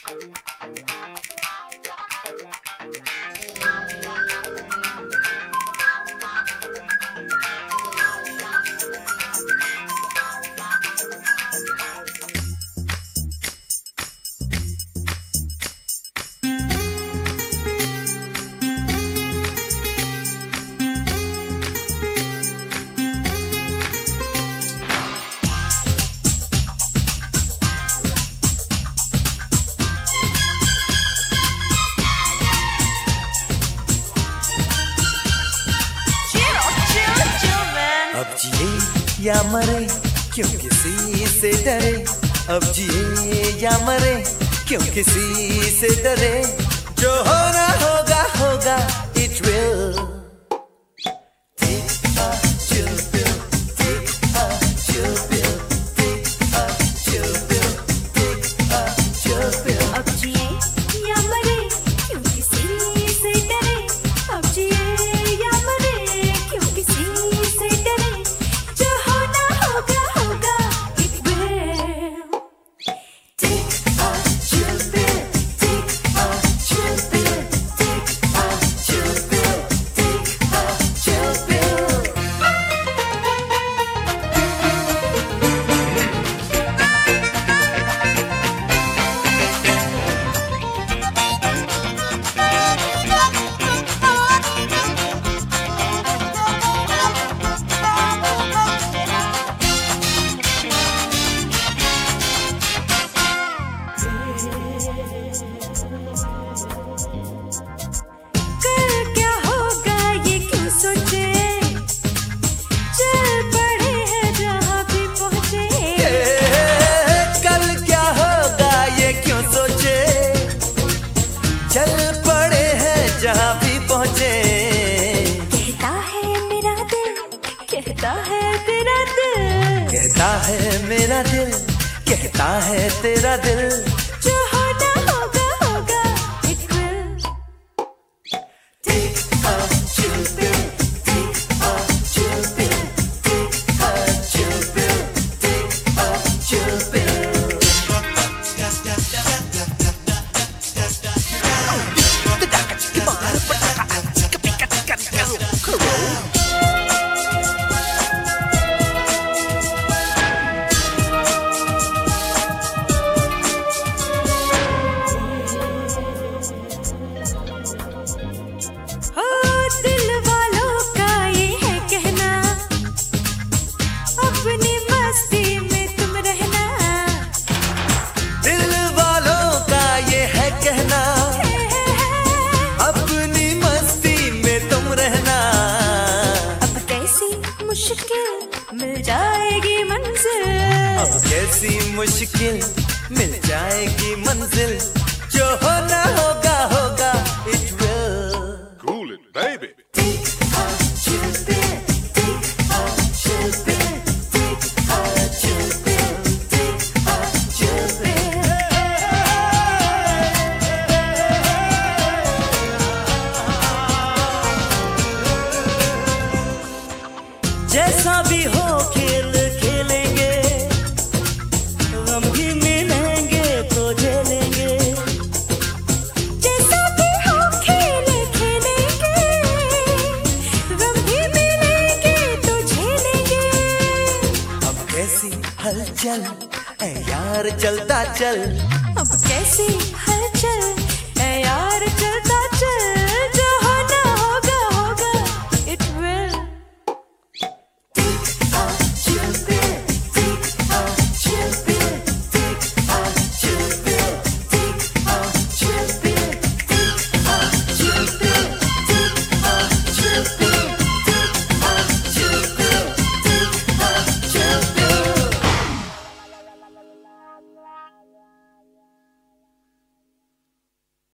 अब जिए या मरे क्यों किसी से डरे, अब जिए या मरे क्यों किसी से डरे, जो होना होगा होगा it will। Take a chill pill, take a chill pill, take a chill pill, take a chill pill। अब जिए या मरे क्यों किसी से डरे, अब जिए या मरे क्यों किसी से डरे, जो होना होगा होगा it will। Take a chill pill, take a chill pill, take a chill pill, take a chill pill। कल क्या होगा ये क्यों सोचे, चल पड़े हैं जहाँ भी पहुँचे। कल क्या होगा ये क्यों सोचे, चल पड़े हैं जहाँ भी पहुँचे। कहता है मेरा दिल, कहता है तेरा दिल, कहता है मेरा दिल, कहता है तेरा दिल, जो होना होगा होगा it will। Take a chill pill, take a chill pill, take a chill pill, take a chill pill। हो दिल वालों का ये है कहना, अपनी मस्ती में तुम रहना। दिल वालों का ये है कहना, अपनी मस्ती में तुम रहना। अब कैसी मुश्किल मिल जाएगी मंजिल, अब कैसी मुश्किल मिल जाएगी मंजिल, जो होना होगा होगा it will। Cool it, baby. Take a chill pill, take a chill pill, take a chill pill, take a chill pill। जैसा भी हो खेल खेलेंगे, गम भी मिलेंगे तो झेलेंगे। जैसा भी हो खेल खेलेंगे, गम भी मिलेंगे तो झेलेंगे। अब कैसी हलचल ऐ यार चलता चल, अब कैसी हलचल ऐ यार चलता चल,